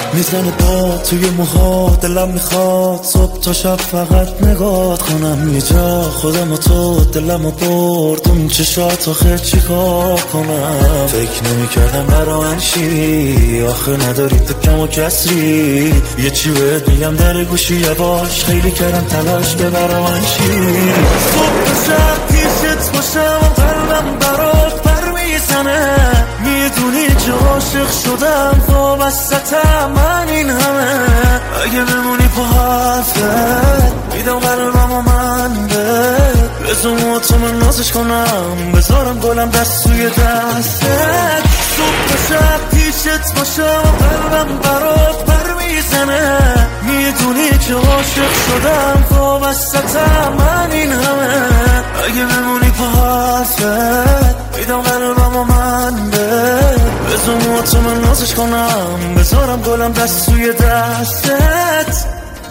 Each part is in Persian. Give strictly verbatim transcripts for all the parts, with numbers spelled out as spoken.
میزنه با توی موها، دلم میخواد صبح تا شب فقط نگات کنم. یه جا خودم و تو دلم برد اون چشات آخه چی کار کنم. فکر نمی کردم برا من شیری، آخه نداری تو کم و کسری. یه چی بهت میگم در گوشی یواش، خیلی کردم تلاش که برا من شیری. صبح تا شب پیشت باشم و قلبم برات پر میزنه. میدونی که عاشق شدم وابستم من این همه. اگه بمونی پا حرفت میدم قلبم و من به بزن تو من نازش کنم، بذارم گلم دست توی دستت. صبح تا شب پیشت باشم و قلبم برات پر میزنه. میدونی که عاشق شدم وابستم من این همه. اگه بمونی پا حرفت میدم قلبم و من به بزن تو من نازش کنم، بذارم گلم دست توی دستت.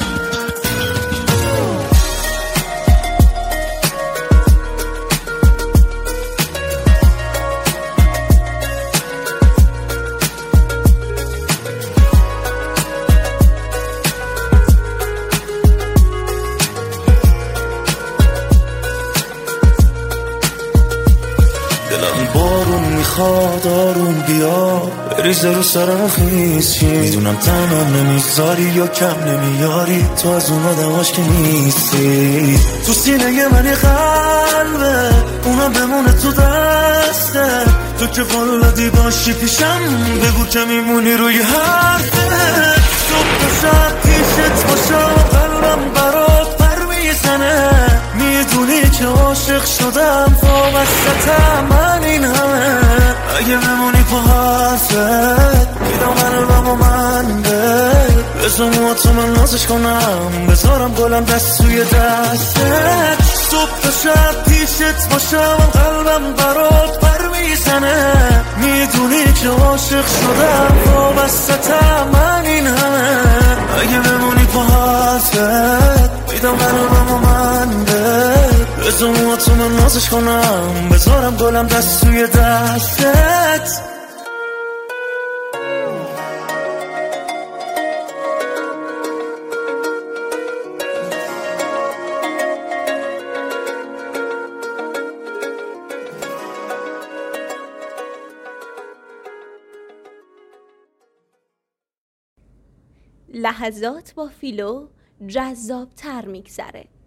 بارون میخواد آروم بیا، بریزه رو سرم خیز شی. میدونم تنم نمیذاری یا کم نمیاری، تو از اون آدماش که نیستی. تو سینه منی قلبه، اونم بمونه تو دسته. تو که فولادی باشی پیشم، بگو که میمونی روی حرفه. صبح تا شب پیشت باشم قلبم برات پر میزنه. میدونی که عاشق شدم وابستم من این همه. اگه بمونی پا حرفت میدم قلبم و من به بزن تو من نازش کنم، بذارم گلم دست توی دستت. صبح تا شب پیشت باشم قلبم برات پر میزنه. میدونی که عاشق شدم وابستم من این همه. اگه بمونی پا حرفت میدم قلبم و من به بزن تو من نازش کنم، بذارم گلم دست توی دستت. لحظات با فیلو جذاب تر میگذره.